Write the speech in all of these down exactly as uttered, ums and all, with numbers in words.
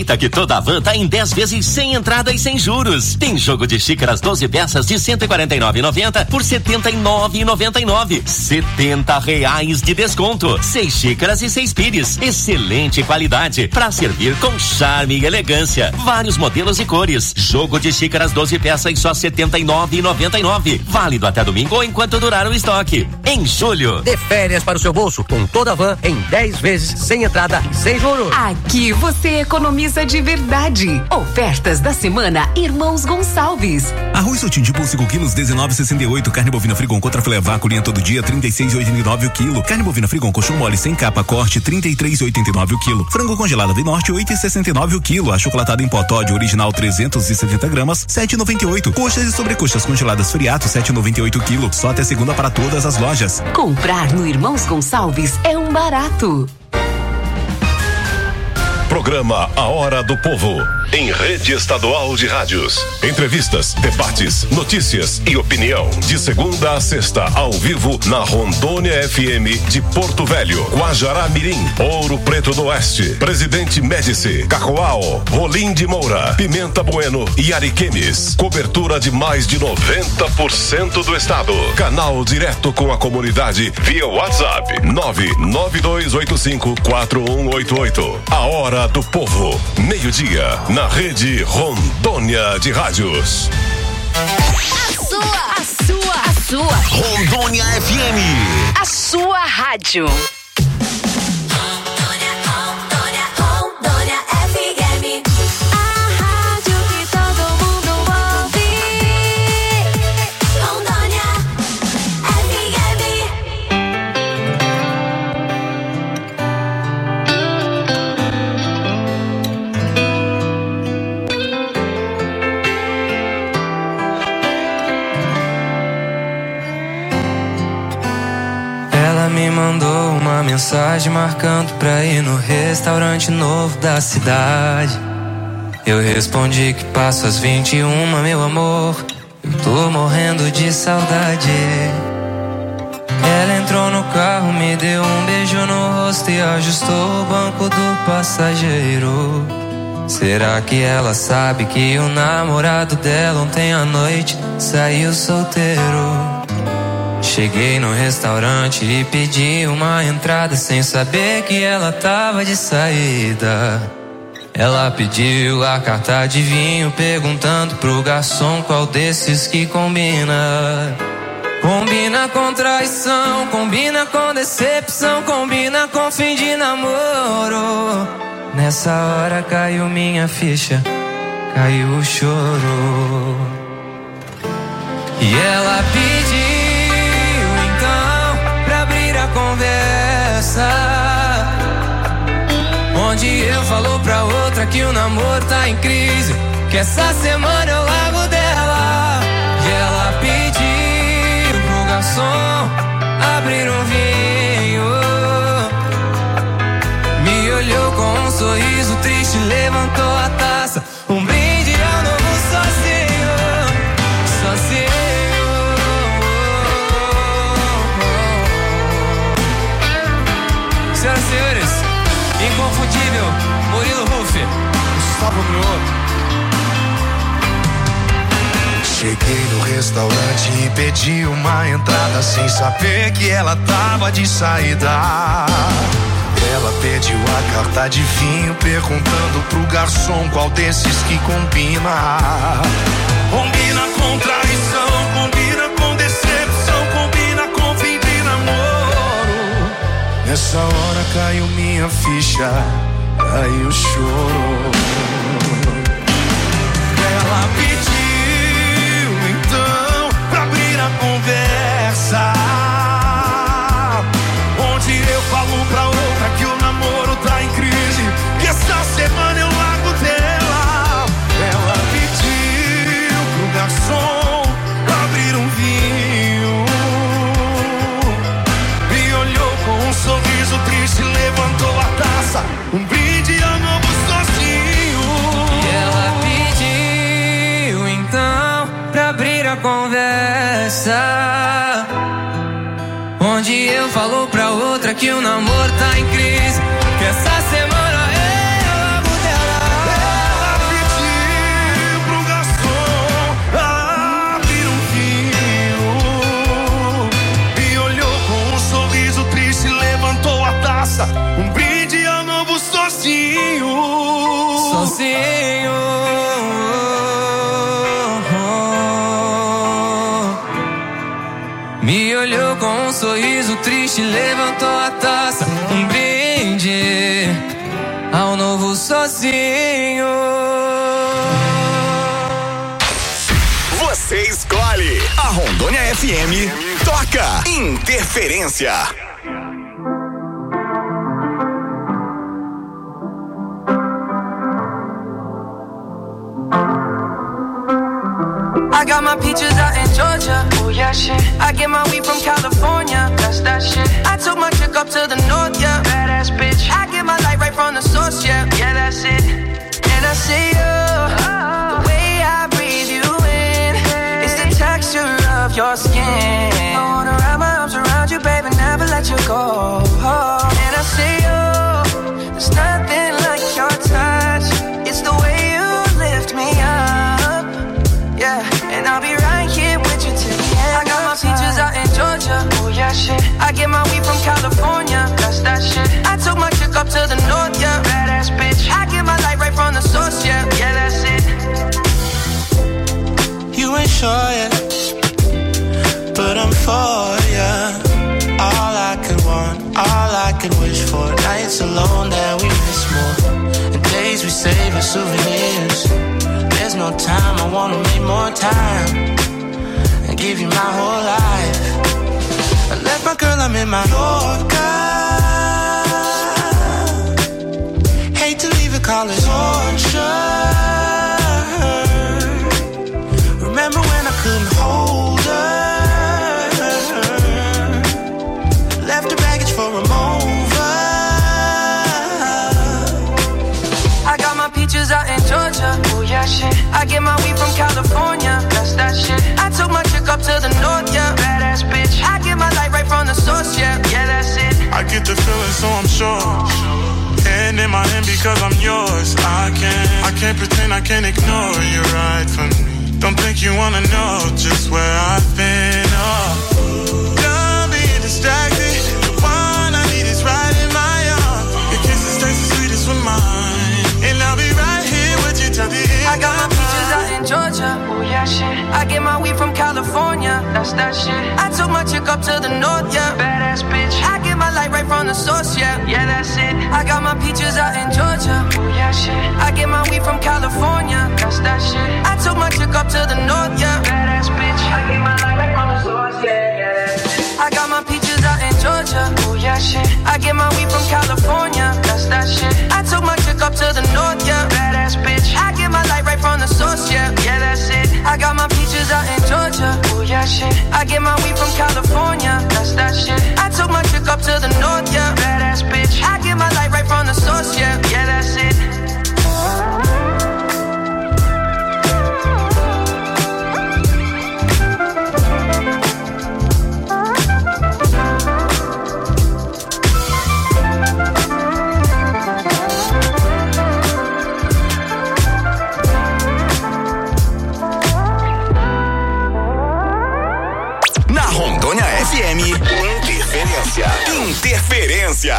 Que toda a van tá em dez vezes sem entrada e sem juros. Tem jogo de xícaras doze peças de cento e quarenta e nove reais e noventa centavos por setenta e nove reais e noventa e nove centavos. setenta reais de desconto. Seis xícaras e seis pires. Excelente qualidade para servir com charme e elegância. Vários modelos e cores. Jogo de xícaras doze peças só setenta e nove reais e noventa e nove centavos. Válido até domingo ou enquanto durar o estoque. Em julho. Dê férias para o seu bolso com toda a van em dez vezes sem entrada e sem juros. Aqui você economiza de verdade. Ofertas da semana Irmãos Gonçalves. Arroz Sotim tipo cinco quilos, dezenove reais e sessenta e oito centavos. Carne bovina Frigon contra filé vácuo linha todo dia, trinta e seis reais e oitenta e nove centavos o quilo. Carne bovina Frigon colchão mole sem capa corte, trinta e três reais e oitenta e nove centavos o quilo. Frango congelado Vem Norte, oito reais e sessenta e nove centavos o quilo. Achocolatado em pó Toddy original trezentos e setenta gramas, sete reais e noventa e oito centavos. Coxas e sobrecoxas congeladas Friato, sete reais e noventa e oito centavos o quilo. Só até segunda para todas as lojas. Comprar no Irmãos Gonçalves é um barato. Programa A Hora do Povo, em rede estadual de rádios. Entrevistas, debates, notícias e opinião. De segunda a sexta, ao vivo, na Rondônia F M de Porto Velho, Guajará Mirim, Ouro Preto do Oeste, Presidente Médici, Cacoal, Rolim de Moura, Pimenta Bueno e Ariquemes. Cobertura de mais de noventa por cento do estado. Canal direto com a comunidade via WhatsApp nove nove dois oito cinco quatro um oito oito. A Hora do Povo, meio-dia, na rede Rondônia de Rádios. A sua, a sua, a sua. Rondônia F M. A sua rádio. Rondônia, Rondônia, Rondônia F M. A rádio que todo mundo ouve. Rondônia F M. Me mandou uma mensagem marcando pra ir no restaurante novo da cidade. Eu respondi que passo às vinte e uma, meu amor. Eu tô morrendo de saudade. Ela entrou no carro, me deu um beijo no rosto e ajustou o banco do passageiro. Será que ela sabe que o namorado dela ontem à noite saiu solteiro? Cheguei no restaurante e pedi uma entrada sem saber que ela tava de saída. Ela pediu a carta de vinho perguntando pro garçom qual desses que combina. Combina com traição, combina com decepção, combina com fim de namoro. Nessa hora caiu minha ficha, caiu o choro. E ela pediu conversa, onde eu falo pra outra que o namoro tá em crise, que essa semana eu largo dela. E ela pediu pro garçom abrir um vinho, me olhou com um sorriso triste, levantou a taça, um brinde ao novo sozinho, sozinho. Senhoras e senhores, inconfundível, Murilo Ruff, Gustavo Mioto. Cheguei no restaurante e pedi uma entrada sem saber que ela tava de saída. Ela pediu a carta de vinho perguntando pro garçom qual desses que combina. Combina com traição, combina com decepção, combina com fim de namoro. Nessa hora caiu minha ficha, caiu o choro. Ela pediu então pra abrir a conversa, onde eu falo pra outra que o namoro tá em crise, que essa semana eu largo dela. Ela pediu pro garçom abrir um vinho, me olhou com um sorriso triste, levantou a taça, um brinde ao novo sozinho. E ela pediu então pra abrir a conversa, onde eu falo pra outra que o namoro tá em crise, que essa semana eu largo dela. sozinho. Me olhou com um sorriso triste, levantou a taça, um brinde ao novo sozinho. Você escolhe. A Rondônia F M toca Interferência. I got my peaches out in Georgia, oh yeah shit. I get my weed from California, that's that shit. I took my chick up to the north, yeah, badass bitch. I get my light right from the source, yeah, yeah that's it. And I see you, the way I breathe you in, it's the texture of your skin. I wanna wrap my arms around you, baby, never let you go. And I see you, there's nothing like your touch. It's the way you lift me up, yeah. And I'll be right here with you till the end. I got my peaches out in Georgia, oh yeah shit. I get my weed from California, that's that shit. I took my chick up to the north, yeah, badass bitch. I get my light right from the source, yeah, yeah that's it. You ain't sure yet, but I'm for ya. All I could want, all I could wish for. Nights alone that we miss more, and days we save as souvenirs. There's no time, I wanna make more time and give you my whole life. I left my girl, I'm in my Yorker. Hate to leave it, call it torture. Remember when I couldn't hold her? Left the baggage for a mover. I got my peaches out in Georgia, oh yeah shit. I get my weed from California, that's that shit. I took my chick up to the north, yeah, badass bitch. I get my light right from the source, yeah, yeah that's it. I get the feeling so I'm sure, and in my hand because I'm yours. I can't, I can't pretend, I can't ignore you right from me. Don't think you wanna know just where I've been, oh. Don't be distracted, the one I need is right in my arms. Your kisses taste the sweetest with mine, and I'll be right here with you till the end. I got my peaches out in Georgia, oh yeah shit. I get my weed from California, that's that shit. I took my chick up to the north, yeah, badass bitch. I get my light right from the source, yeah, yeah that's it. I got my peaches out in Georgia, oh yeah shit. I get my weed from California, that's that shit. I took my chick up to the north, yeah, badass bitch. I get my light right from the source, yeah, yeah that's it. I got my peaches out in Georgia, oh yeah shit. I get my weed from California, that's that shit. I took my chick up to the north, yeah, badass bitch. I get my light right from the source, yeah, yeah that's it. I got my peaches out in Georgia, oh yeah shit. I get my weed from California, that's that shit. I took my chick up to the north, yeah, badass bitch. I get my light right from the source, yeah, yeah that's it. F M Interferência. Interferência.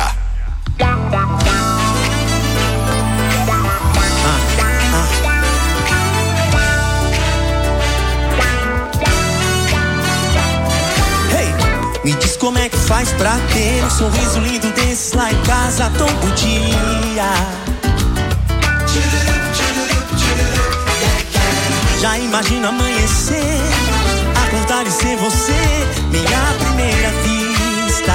Hey, me diz como é que faz pra ter um sorriso lindo desses lá em casa todo dia. Já imagino amanhecer, acordar e ser você, minha primeira vista.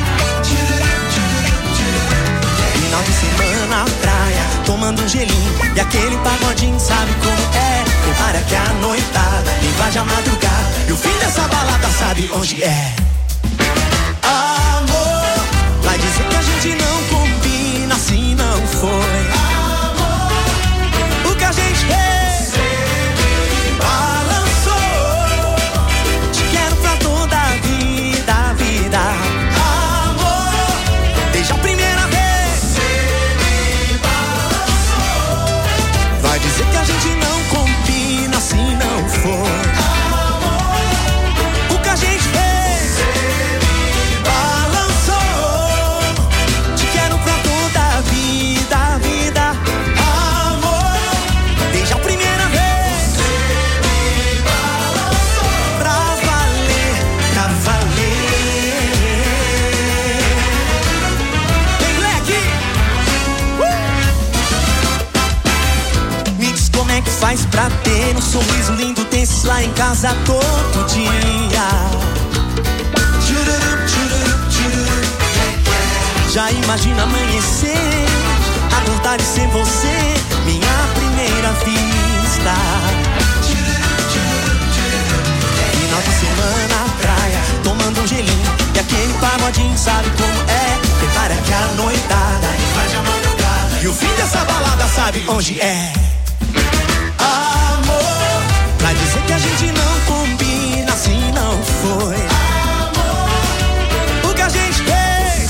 Final de semana, praia, tomando um gelinho e aquele pagodinho, sabe como é? Repara que a noitada invade a madrugada e o fim dessa balada sabe onde é. Amor, vai dizer que a gente não combina, assim não foi. Amor, o que a gente fez dizer que a gente não combina, assim não foi. Amor, o que a gente fez pra ter um sorriso lindo desses lá em casa todo dia. Já imagina amanhecer, acordar e ser você, minha primeira vista. Final de semana, praia, tomando um gelinho e aquele pagodinho, sabe como é? Prepara que a noitada faz a madrugada e o fim dessa balada sabe onde é. Amor, pra dizer que a gente não combina, assim não foi. Amor, o que a gente fez.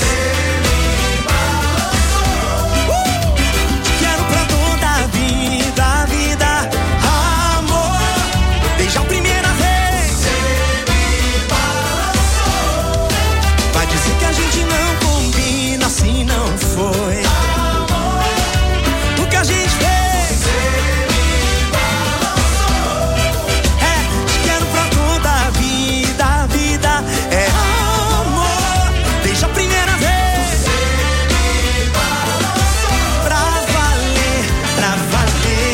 Já a primeira vez você me balançou. Vai dizer que a gente não combina, assim não foi. Amor, o que a gente fez você me balançou. É, te quero pra toda a vida, a vida é amor. Desde a primeira vez você me balançou. Pra valer, pra valer.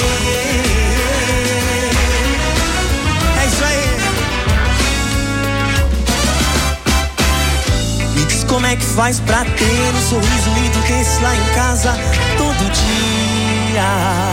Como é que faz pra ter um sorriso lindo desse lá em casa todo dia?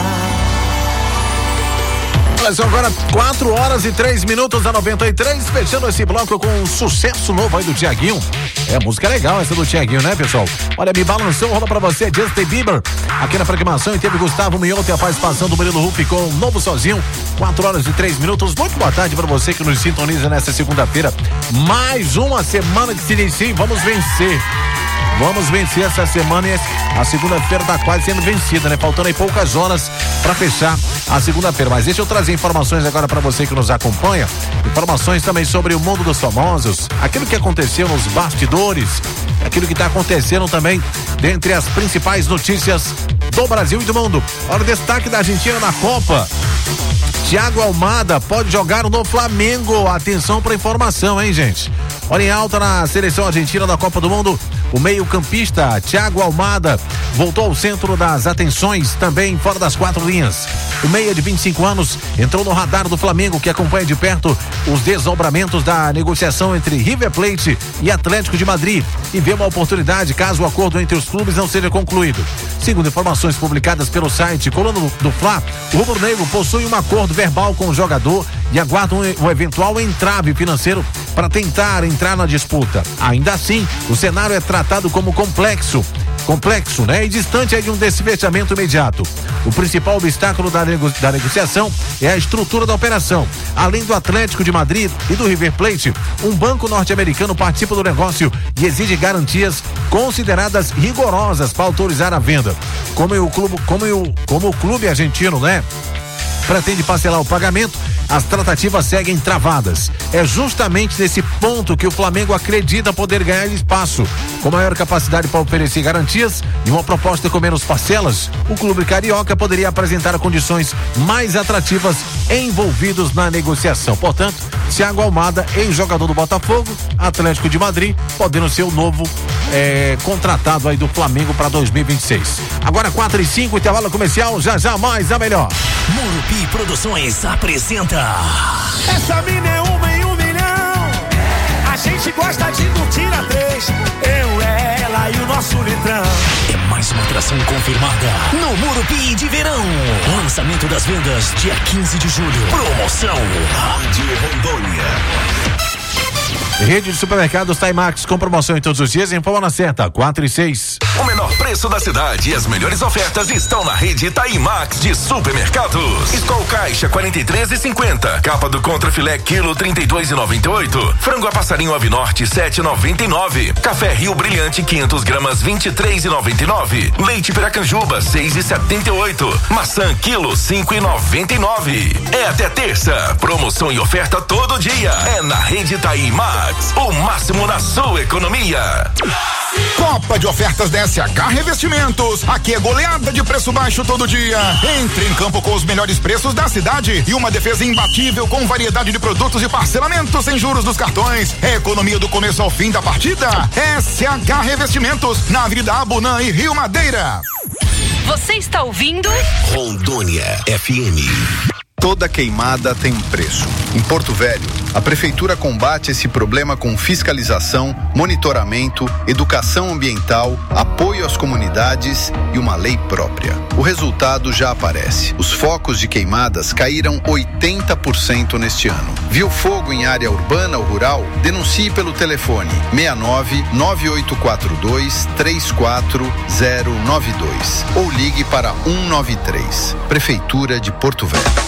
Olha só, agora quatro horas e três minutos a noventa e três, fechando esse bloco com um sucesso novo aí do Thiaguinho. É, música legal essa do Thiaguinho, né, pessoal? Olha, me balançou, rola pra você, Justin Bieber. Aqui na programação, e teve Gustavo Mioto e a participação do Murilo Huff com um Novo Sozinho. quatro horas e três minutos. Muito boa tarde pra você que nos sintoniza nessa segunda-feira. Mais uma semana que se inicia. Vamos vencer. Vamos vencer essa semana e a segunda-feira tá quase sendo vencida, né? Faltando aí poucas horas para fechar a segunda-feira. Mas deixa eu trazer informações agora para você que nos acompanha. Informações também sobre o mundo dos famosos, aquilo que aconteceu nos bastidores, aquilo que tá acontecendo também dentre as principais notícias do Brasil e do mundo. Olha o destaque da Argentina na Copa. Thiago Almada pode jogar no Flamengo. Atenção para informação, hein, gente? Olha, em alta na seleção argentina da Copa do Mundo, o meio-campista Thiago Almada voltou ao centro das atenções, também fora das quatro linhas. O meia de vinte e cinco anos entrou no radar do Flamengo, que acompanha de perto os desdobramentos da negociação entre River Plate e Atlético de Madrid e vê uma oportunidade caso o acordo entre os clubes não seja concluído. Segundo informações publicadas pelo site Coluna do, do Fla, o rubro-negro possui um acordo verbal com o jogador e aguarda um, um eventual entrave financeiro para tentar entrar na disputa. Ainda assim, o cenário é tratado como complexo, complexo, né? E distante aí de um desfechamento imediato. O principal obstáculo da, nego, da negociação é a estrutura da operação. Além do Atlético de Madrid e do River Plate, um banco norte-americano participa do negócio e exige garantias consideradas rigorosas para autorizar a venda. Como o clube, como o, como o clube argentino, né? Pretende parcelar o pagamento, as tratativas seguem travadas. É justamente nesse ponto que o Flamengo acredita poder ganhar espaço. Com maior capacidade para oferecer garantias e uma proposta com menos parcelas, o clube carioca poderia apresentar condições mais atrativas envolvidos na negociação. Portanto, Thiago Almada, ex-jogador do Botafogo, Atlético de Madrid, podendo ser o novo é, contratado aí do Flamengo para dois mil e vinte e seis. Agora quatro e cinco, intervalo comercial, já já mais a melhor. Murupi Produções apresenta. Essa mina é uma em um milhão. A gente gosta de curtir a três. Eu, ela e o nosso litrão. É mais uma atração confirmada no Murupi de verão. Lançamento das vendas dia quinze de julho. Promoção Rádio Rondônia. Rede de supermercados Timax com promoção em todos os dias. Informa na certa, quatro e seis. O menor preço da cidade e as melhores ofertas estão na rede Timax de supermercados. Skol Caixa quarenta e três e cinquenta. Capa do Contrafilé quilo trinta e dois e noventa e oito. Frango a passarinho Ave Norte sete e noventa e nove. Café Rio Brilhante quinhentas gramas vinte e três e noventa e nove. Leite Piracanjuba seis e setenta e oito. Maçã quilo cinco e noventa e nove. É até terça. Promoção e oferta todo dia. É na rede Timax. O máximo na sua economia. Copa de ofertas da S H Revestimentos. Aqui é goleada de preço baixo todo dia. Entre em campo com os melhores preços da cidade e uma defesa imbatível com variedade de produtos e parcelamentos sem juros dos cartões. É economia do começo ao fim da partida. S H Revestimentos, na Avenida Abunã e Rio Madeira. Você está ouvindo Rondônia F M. Toda queimada tem um preço. Em Porto Velho, a Prefeitura combate esse problema com fiscalização, monitoramento, educação ambiental, apoio às comunidades e uma lei própria. O resultado já aparece. Os focos de queimadas caíram oitenta por cento neste ano. Viu fogo em área urbana ou rural? Denuncie pelo telefone seis nove nove oito quatro dois três quatro zero nove dois ou ligue para um nove três. Prefeitura de Porto Velho.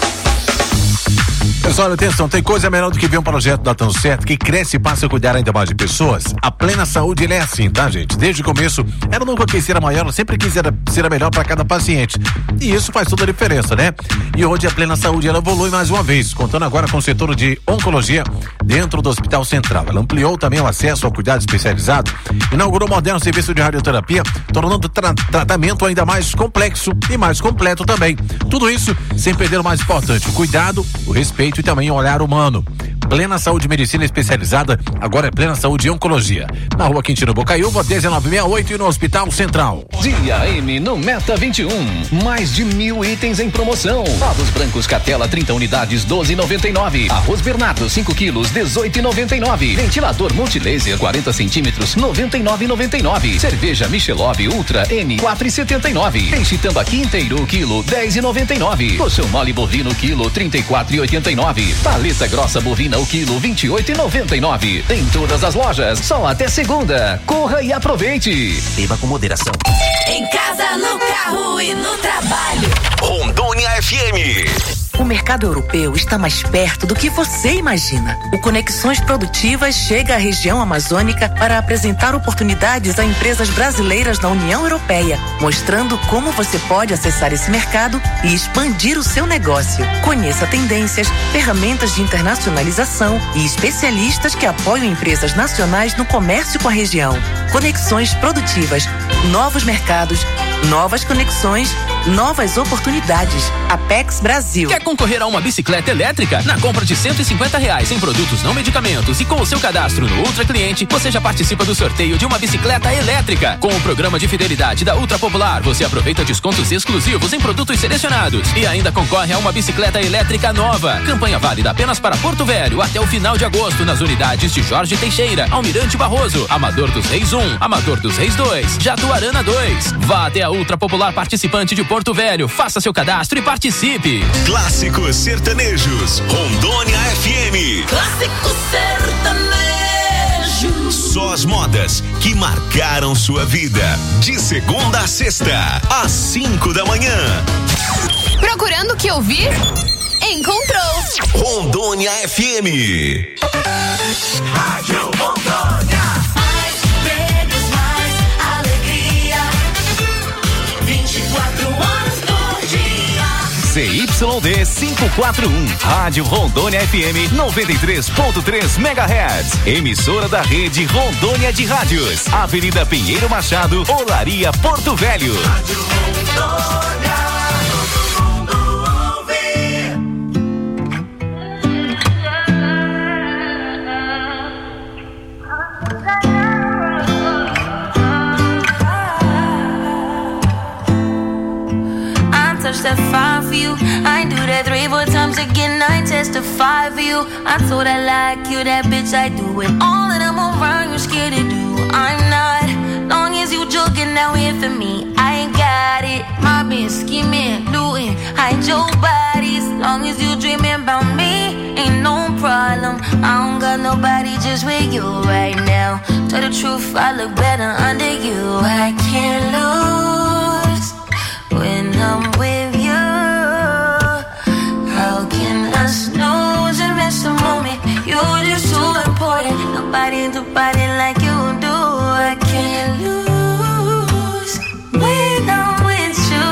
Pessoal, atenção, tem coisa melhor do que ver um projeto da Tão Certo que cresce e passa a cuidar ainda mais de pessoas. A Plena Saúde, ele é assim, tá, gente? Desde o começo, ela nunca quis ser a maior, ela sempre quis ser a, ser a melhor para cada paciente. E isso faz toda a diferença, né? E hoje a Plena Saúde, ela evolui mais uma vez, contando agora com o setor de oncologia dentro do Hospital Central. Ela ampliou também o acesso ao cuidado especializado, inaugurou um moderno serviço de radioterapia, tornando o tra- tratamento ainda mais complexo e mais completo também. Tudo isso sem perder o mais importante, o cuidado, o respeito e também o olhar humano. Plena Saúde Medicina Especializada, agora é Plena Saúde e Oncologia. Na rua Quintino Bocaiúva, dezenove sessenta e oito e no Hospital Central. Dia M no Meta vinte e um. Mais de mil itens em promoção. Ovos brancos Catela trinta unidades, doze e noventa e nove. Arroz Bernardo cinco quilos, dezoito e noventa e nove. Ventilador Multilaser quarenta centímetros, noventa e nove e noventa e nove. Cerveja Michelob Ultra N quatro e setenta e nove. Peixe tambaqui inteiro quilo, dez e noventa e nove. Colchão mole bovino quilo, trinta e quatro e oitenta e nove. Paleta grossa bovina o quilo, vinte e oito e noventa e nove. Em todas as lojas, só até segunda. Corra e aproveite. Beba com moderação. Em casa, no carro e no trabalho. Rondônia F M. O mercado europeu está mais perto do que você imagina. O Conexões Produtivas chega à região amazônica para apresentar oportunidades a empresas brasileiras da União Europeia, mostrando como você pode acessar esse mercado e expandir o seu negócio. Conheça tendências, ferramentas de internacionalização e especialistas que apoiam empresas nacionais no comércio com a região. Conexões Produtivas, novos mercados, novas conexões, novas oportunidades. Apex Brasil. Quer concorrer a uma bicicleta elétrica? Na compra de cento e cinquenta reais em produtos não medicamentos e com o seu cadastro no Ultra Cliente, você já participa do sorteio de uma bicicleta elétrica. Com o programa de fidelidade da Ultra Popular, você aproveita descontos exclusivos em produtos selecionados e ainda concorre a uma bicicleta elétrica nova. Campanha válida apenas para Porto Velho até o final de agosto nas unidades de Jorge Teixeira, Almirante Barroso, Amador dos Reis um, Amador dos Reis dois, Jatuarana dois. Vá até a Ultra Popular participante de Porto Velho, faça seu cadastro e participe. Clássicos sertanejos, Rondônia F M. Clássico sertanejo. Só as modas que marcaram sua vida. De segunda a sexta, às cinco da manhã. Procurando o que ouvir? Encontrou. Rondônia F M. Rádio Rondônia. Mais medos, mais alegria. vinte e quatro horas por dia. C Y D quinhentos e quarenta e um, Rádio Rondônia F M noventa e três ponto três megahertz. Emissora da rede Rondônia de Rádios. Avenida Pinheiro Machado, Olaria, Porto Velho. Rádio Rondônia, todo mundo ouve. Touch that five for you. I do that three, four times again. I testify for you. I told I like you, that bitch. I do it all that I'm around. You're scared to do. I'm not. Long as you joking, now here for me. I ain't got it. My been scheming, doing. Hide your bodies. Long as you dreaming about me, ain't no problem. I don't got nobody just with you right now. Tell the truth, I look better under you. I can't lose when I'm with you. How can I snooze and miss the moment? You're just too important. Nobody do body like you do. I can't lose when I'm with you.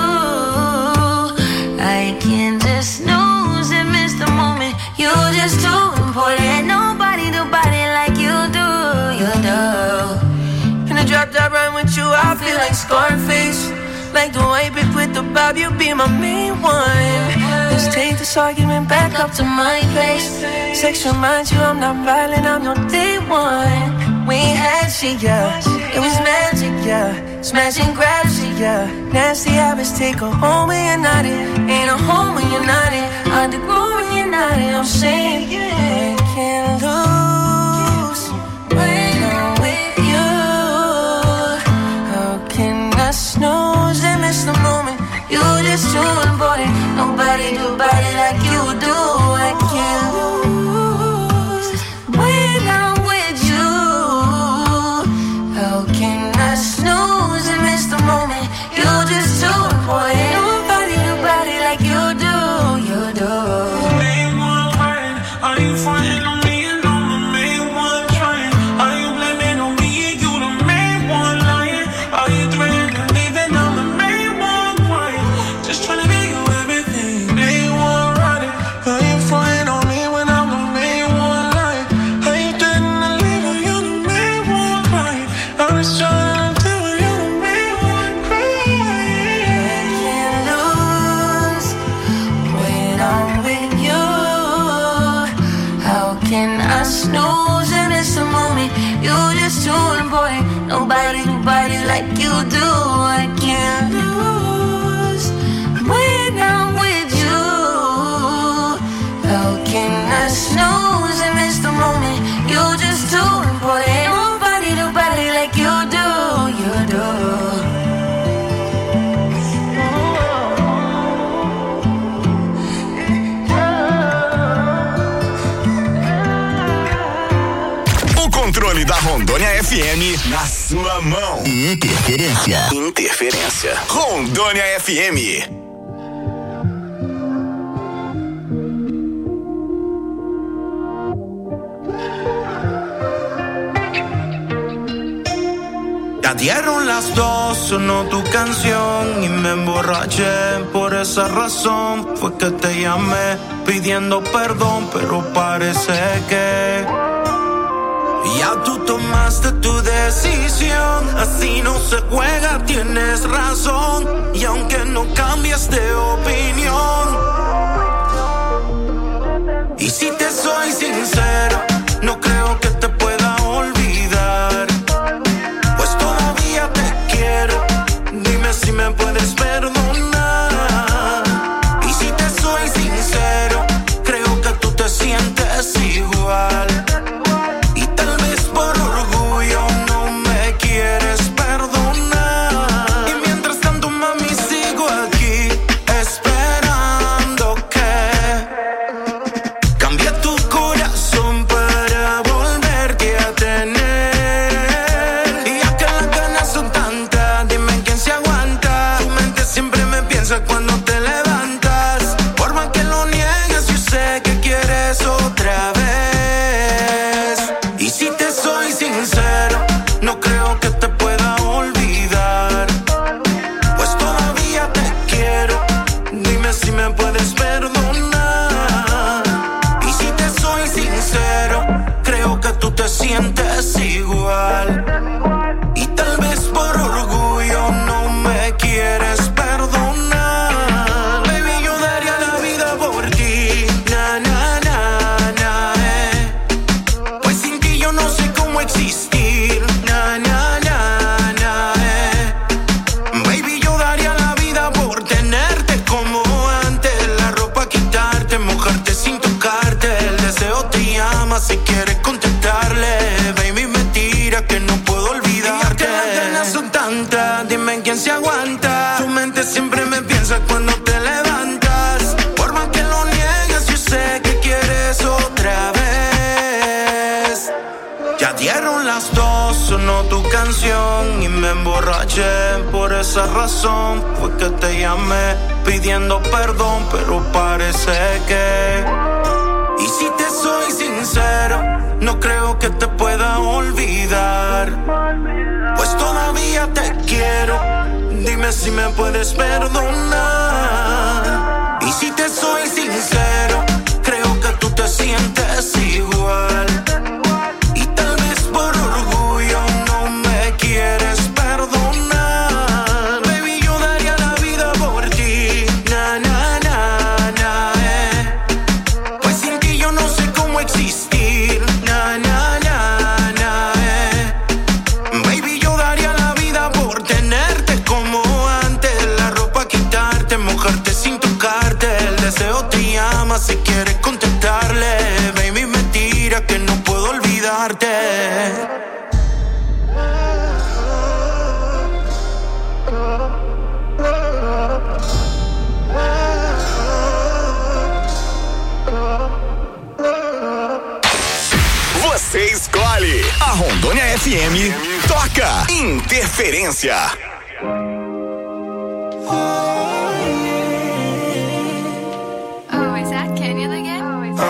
I can just snooze and miss the moment. You're just too important. Nobody do body like you do. You do. In the drop top run with you, I feel like Scarface. Like the white bitch with the bob, you be my main one. Let's take this argument back up to my place. Sex reminds you I'm not violent, I'm your day one. We ain't had shit, yeah. It was magic, yeah. Smashing grab shit, yeah. Nasty habits take a home when you're not in. Ain't a home when you're not in. I find it growing in I am saying I can't lose when I'm with you. How can I snooze and miss the moment? You just too important. Nobody do body like you do. I can't lose when I'm with you. How can I snooze and miss the moment? You just too important. Nobody do body like you do. You do. Main one word, are you fronting on me and I'm the main one trying? Are you blaming on me and you the main one lying? Are you threatening to leave and I'm the main one crying? Just trying to be you everything. Main one riding. Are you fronting on me when I'm the main one lying? Are you threatening to leave and you're the main one crying? I'm just trying to tell you you're the main one crying. I can't lose when I'm with you. How can I snooze and miss the moment? You just too important. Nobody do body like you do. I can't lose when I'm with you. How can I snooze and miss the moment? You just too important. Nobody do body like you do. You do. O controle da Rondônia F M na sua mão. Interferência. Interferência. Rondônia F M. Ya dieron las dos, sonó tu canción y me emborraché. Por esa razón fue que te llamé pidiendo perdón, pero parece que ya tú tomaste tu decisión. Así no se juega, tienes razón. Y aunque no cambies de opinión, y si te soy sincero, no creo que te pueda olvidar. Pues todavía te quiero, dime si me puedes perdonar. Y si te soy sincero, creo que tú te sientes igual. Y tal vez por orgullo no me quieres perdonar. Y mientras tanto, mami, sigo aquí esperando que cambie tu corazón para volverte a tener. Y ya que las ganas son tantas, dime quién se aguanta. Tu mente siempre me piensa cuando te levantas. Por más que lo niegues, yo sé que quieres otra vez. Y si te soy sincero, no creo que te pueda olvidar. Pues todavía te quiero, dime si me puedes perdonar. Y si te soy sincero, creo que tú te sientes igual. Y tal vez por orgullo no me quieres perdonar. Baby, yo daría la vida por ti. Na, na, na, na, eh. Pues sin ti yo no sé cómo existir. Na, na, na, na, eh. Baby, yo daría la vida por tenerte como antes. La ropa quitarte, mojarte sin tocarte. El deseo te llama si quieres contestarle. Baby, mentira que no puedo olvidarte. Y ya que las ganas son tantas, dime quién se aguanta. Tu mente siempre me piensa cuando te levantas. Por más que lo niegues, yo sé que quieres otra vez. Ya dieron las dos, sonó tu canción y me emborraché. Por esa razón fue que te llamé pidiendo perdón, pero parece que. Y si te soy sincero, no creo que te pueda olvidar. Pues todavía te quiero, dime si me puedes perdonar. Y si te soy sincero, creo que tú te sientes igual. Y tal vez por orgullo no me quieres perdonar. Baby, yo daría la vida por ti. Na, na, na, na, eh. Pues sin ti yo no sé cómo existir. Na, na, na, na, eh. Baby, yo daría la vida por tenerte como antes. La ropa quitarte, mojarte sin tocar. si quieres contestarle. Baby, mentira que no puedo olvidarte. Você escolhe. A Rondônia F M toca Interferência. Oh, is that Kenny again? Oh, is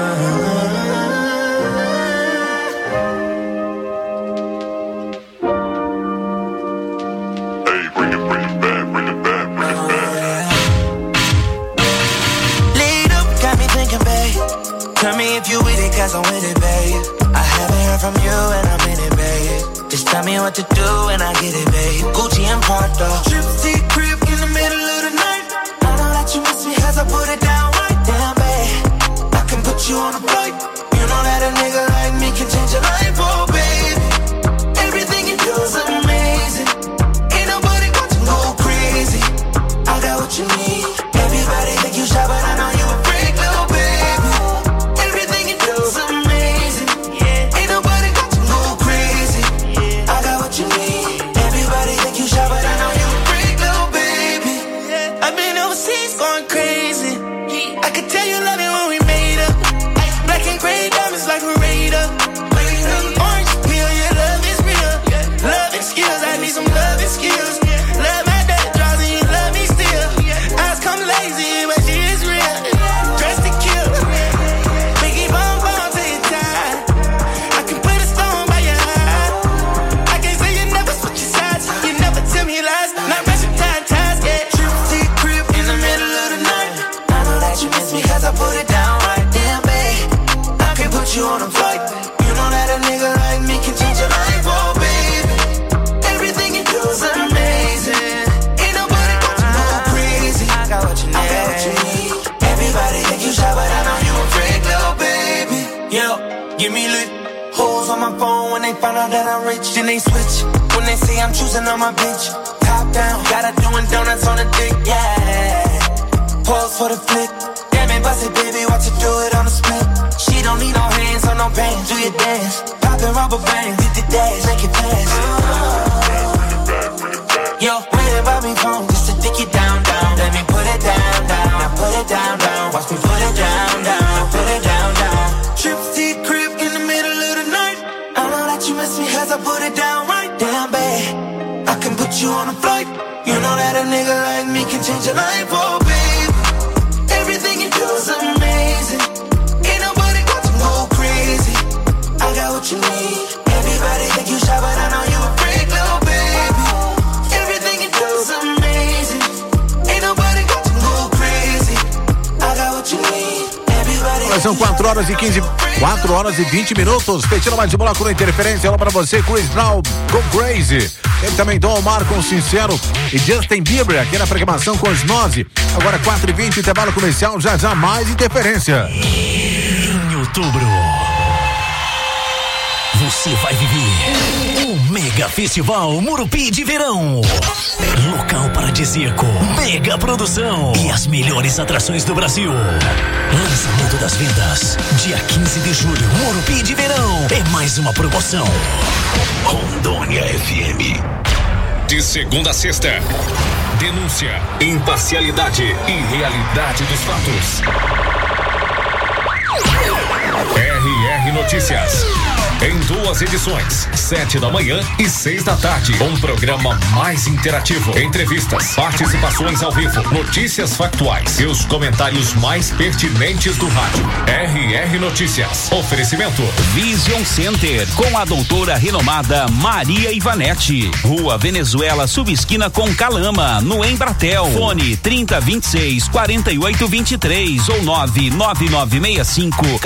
Hey, bring it, bring it back, bring it back, bring it back. Lead up, got me thinking, babe. Tell me if you with it, cause I'm with it, babe. I haven't heard from you and I'm in it, babe. Just tell me what to do and I get it, babe. Gucci and Prada. Trip to your crib in the middle of the night. I know that you miss me cause I put it down right down, babe. I can put you on a flight. You know that a nigga like me can change your life, oh, babe. Everything you do is amazing. Ain't nobody got to go crazy. I got what you need. Everybody think you shy, but I know you a freak, little baby. Everything you do is amazing. Ain't nobody got to go crazy. I got what you need. Everybody think you shy, but I know you a freak, little baby. I've been overseas going crazy. I could tell you love it when we made up. Black and gray diamonds like a Raider. Orange peel, your love is real. Love and skills, I need some love and skills. Love my that draws and you love me still. Eyes come lazy, but she is real. Dressed to kill. Make it bomb bomb till you die. I can put a stone by your eye. I can't say you never switch your sides. You never tell me lies. Not rushing time ties, yeah. Trip to your crib in the middle of the night. I know that you miss me cause I put it down right damn, babe. I can put you on a flight. You know that a nigga like me can change your life, oh, baby. Everything you do is amazing. Ain't nobody got to go crazy. I got what you need. I got what you need. Everybody think you shy, but I know you a freak, little baby. Yeah, give me lit. Hoes on my phone when they find out that I'm rich. Then they switch when they say I'm choosing on my bitch. Top down, got her doing donuts on the dick, yeah. Pause for the flick. Damn it, bust it, baby, watch her do it on the split. She don't need no hands or no bands. Do your dance, poppin' rubber bands, hit the dash, make it fast. Yo, wait about me phone just to dick it down, down. Let me put it down, down. Now put it down, down. Watch me put it down, down. Now put it down, down. Trip to your crib in the middle of the night. I know that you miss me cause I put it down right down, babe. I can put you on a flight. You know that a nigga like me can change your life, oh, babe. Everything you do is amazing. Ain't nobody got to go crazy. I got what you need. Everybody think you shy, but I know you a freak, little baby. Everything you do is amazing. Ain't nobody got to go crazy. I got what you need. Agora são quatro horas e quinze, quatro horas e vinte minutos. Fechando mais um bloco no Interferência. Olá pra você, Chris Brown, Go Crazy. Tem também Dom Omar com Sincero e Justin Bieber aqui na programação com os Nozzy. Agora quatro e vinte, intervalo comercial, já já mais Interferência. Em outubro, você vai viver o Mega Festival Murupi de Verão. Local paradisíaco, mega produção e as melhores atrações do Brasil. Lançamento das vendas, dia quinze de julho, Murupi de Verão. É mais uma promoção. Rondônia F M. De segunda a sexta, denúncia, imparcialidade e realidade dos fatos. R R Notícias. Em duas edições, sete da manhã e seis da tarde. Um programa mais interativo. Entrevistas, participações ao vivo, notícias factuais e os comentários mais pertinentes do rádio. R R Notícias. Oferecimento Vision Center, com a doutora renomada Maria Ivanete. Rua Venezuela, subesquina com Calama, no Embratel. Fone trinta, vinte e seis, quarenta e oito, vinte e três ou nove nove nove seis cinco, quatorze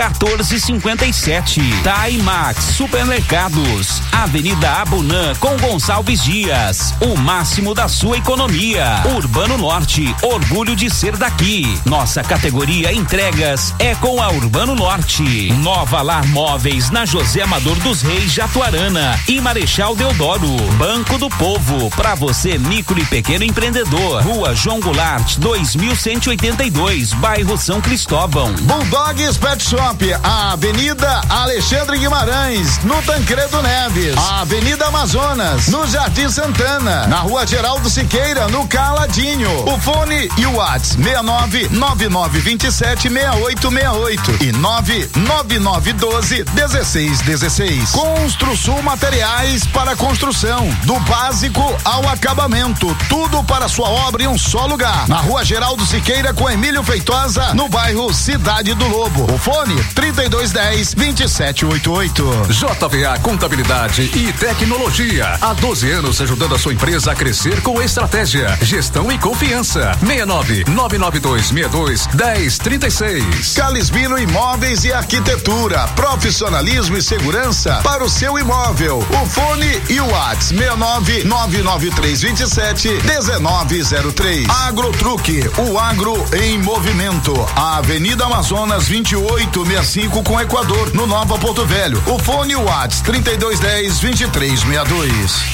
quatorze cinquenta e sete. Taimax Supermercados, Avenida Abunã com Gonçalves Dias. O máximo da sua economia. Urbano Norte, orgulho de ser daqui. Nossa categoria entregas é com a Urbano Norte. Nova Lar Móveis na José Amador dos Reis, Jatuarana e Marechal Deodoro. Banco do Povo, para você micro e pequeno empreendedor. Rua João Goulart, dois mil cento e oitenta e dois, bairro São Cristóvão. Bulldogs Pet Shop, a Avenida Alexandre Guimarães, no Tancredo Neves. A Avenida Amazonas, no Jardim Santana. Na Rua Geraldo Siqueira, no Caladinho. O fone e o WhatsApp seis nove nove nove dois sete seis oito seis oito e nove nove nove um dois um seis um seis. Construsul Materiais para construção, do básico ao acabamento, tudo para sua obra em um só lugar. Na Rua Geraldo Siqueira com Emílio Feitosa, no bairro Cidade do Lobo. O fone trinta e dois dez, vinte e sete oitenta e oito. J V A Contabilidade e Tecnologia. Há doze anos ajudando a sua empresa a crescer com estratégia, gestão e confiança. seis nove nove nove dois seis dois um zero três seis. Calisbino Imóveis e Arquitetura. Profissionalismo e segurança para o seu imóvel. O fone e o WhatsApp seis nove nove nove três dois sete um nove zero três. Agrotruque, o agro em movimento. A Avenida Amazonas vinte e oito sessenta e cinco com Equador, no Nova Porto Velho. O fone e o WhatsApp trinta e dois dez, vinte e três sessenta e dois.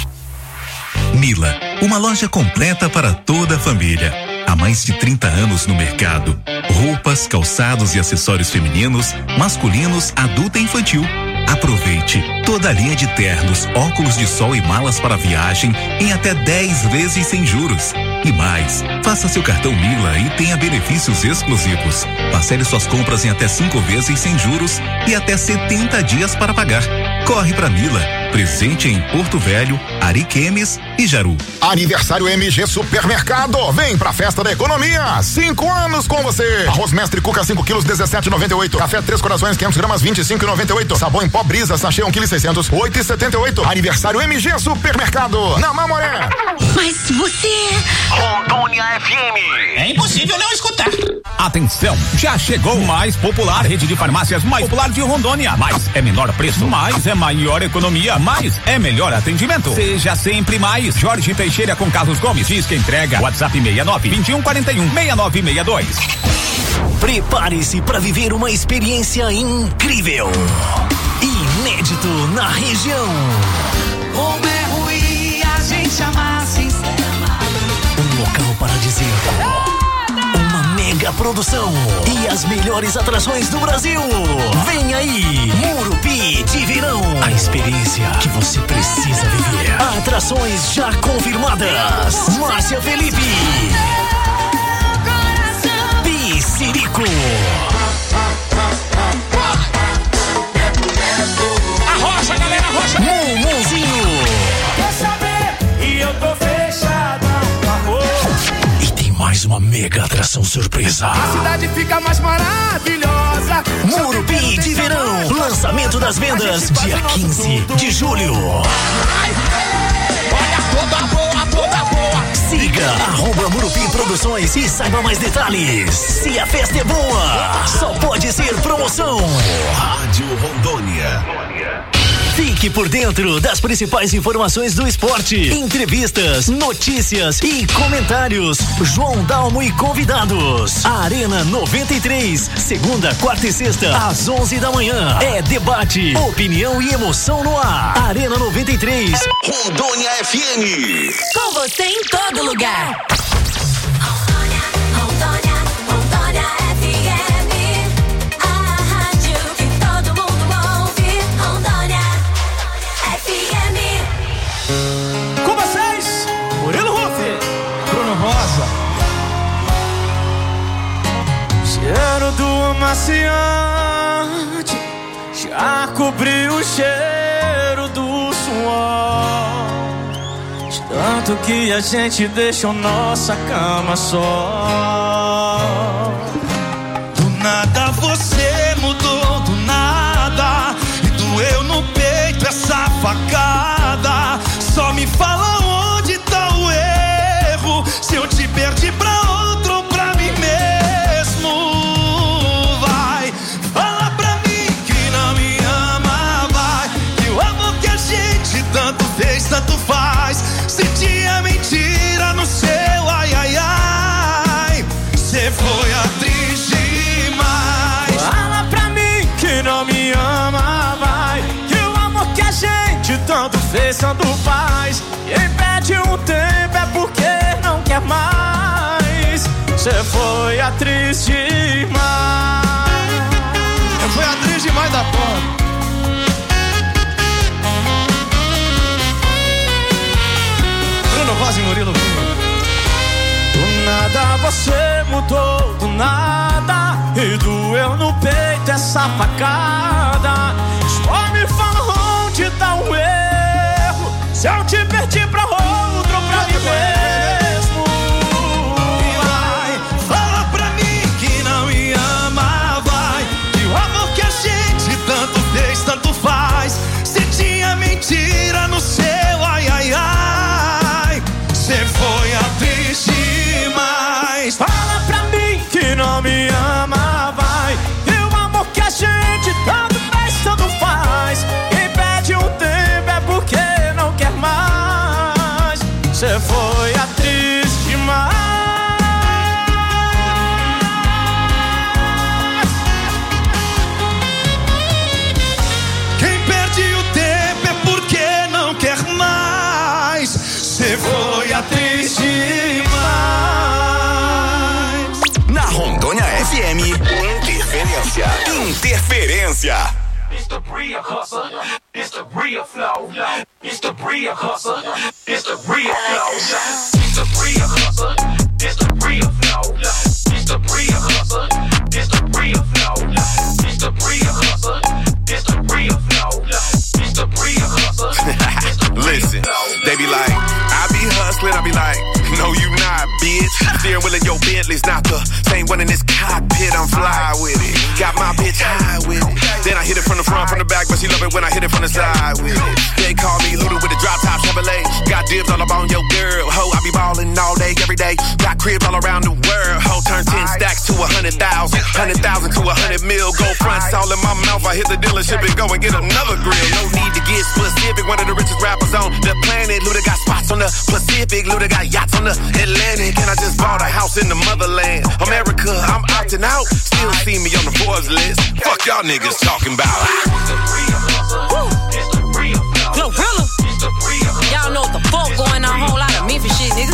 Mila, uma loja completa para toda a família. Há mais de trinta anos no mercado. Roupas, calçados e acessórios femininos, masculinos, adulto e infantil. Aproveite toda a linha de ternos, óculos de sol e malas para viagem em até dez vezes sem juros. E mais, faça seu cartão Mila e tenha benefícios exclusivos. Parcele suas compras em até cinco vezes sem juros e até setenta dias para pagar. Corre pra Mila, presente em Porto Velho, Ariquemes e Jaru. Aniversário M G Supermercado, vem pra festa da economia, cinco anos com você. Arroz Mestre Cuca cinco quilos, dezessete e noventa e oito. Café Três Corações quinhentos gramas, vinte e cinco e noventa e oito. Sabão em pó Brisa, sachê um quilo e seiscentos, oito e setenta e oito. Aniversário M G Supermercado, na Mamoré. Mas você... Rondônia F M. É impossível não escutar. Atenção, já chegou o mais popular rede de farmácias mais popular de Rondônia. Mais é menor preço, mais é maior economia, mais é melhor atendimento. Seja sempre mais. Jorge Teixeira com Carlos Gomes. Diz que entrega. WhatsApp seis nove vinte e um quarenta e um sessenta e nove sessenta e dois. Prepare-se para viver uma experiência incrível, inédito na região. Como é ruim a gente amar sem ser amado. Um local paradisíaco, uma mega produção e as melhores atrações do Brasil. Vem aí, Murupi de Verão. A experiência que você precisa viver. Atrações já confirmadas. Márcia Felipe, Piscirico, Arrocha, galera, arrocha. Mumuzinho. Quer saber? E eu tô fechadão com amor. E tem mais uma mega atração surpresa. A cidade fica mais maravilhosa. Murupi de Verão. Lançamento das vendas dia quinze de julho. Olha toda boa, toda boa. Siga arroba Murupi Produções e saiba mais detalhes. Se a festa é boa, só pode ser promoção. Rádio Rondônia. Fique por dentro das principais informações do esporte, entrevistas, notícias e comentários. João Dalmo e convidados. Arena noventa e três, segunda, quarta e sexta, às onze da manhã. É debate, opinião e emoção no ar. Arena noventa e três, Rondônia F M. Com você em todo lugar. Cheiro do amaciante já cobriu o cheiro do suor. De tanto que a gente deixou nossa cama só. Do nada você mudou, do nada. E doeu no peito essa facada. Só me fala onde tá o erro. Se eu te perdi pra outro ou pra mim mesmo. Vai, fala pra mim Você foi atriz demais. Eu fui atriz demais da porra. Bruno Voz e Murilo. Do nada você mudou, do nada, e doeu no peito essa facada. Só me fala onde tá o erro, se eu te perdi pra outro ou pra mim mesmo. Vai, fala pra mim que não me ama, vai, que o amor que a gente tanto fez, tanto faz. Se tinha mentira no seu ai, ai, ai, cê foi atriz demais. Fala pra mim que não me ama, vai, e o amor que a gente tanto fez, tanto faz. Quem pede um tempo é porque não quer mais. Cê foi atriz demais. Quem perde o tempo é porque não quer mais. Cê foi atriz demais. Na Rondônia F M, interferência. Interferência. It's the real hustle. It's the real flow. It's the real hustle. It's the real flow. It's the real hustle. It's the real flow. It's the real hustle. It's the real flow. It's the real hustle. It's the real flow. It's the real hustle. Listen, they be like, I be hustling, I be like, no you not, bitch. Steering wheel in your Bentley's not the same one in this cockpit, I'm fly with it. Got my bitch high with it. Then I hit it from the front, from the back, but she love it when I hit it from the side with it. They call me Luda with the drop top Chevrolet. Got dibs all up on your girl, ho, I be ballin' all day, every day. Got cribs all around the world, ho, turn ten stacks to a hundred thousand. Hundred thousand to a hundred mil, go fronts all in my mouth. I hit the dealership and go and get another grill. No need to get specific, one of the richest rappers on the planet. Luda got spots on the Pacific, Luda got yachts on the Atlantic. And I just bought a house in the motherland. America, I'm opting out, still see me on the Forbes list. Fuck y'all niggas talking about. Glorilla, y'all know what the fuck going on, whole lot of Memphis shit, nigga.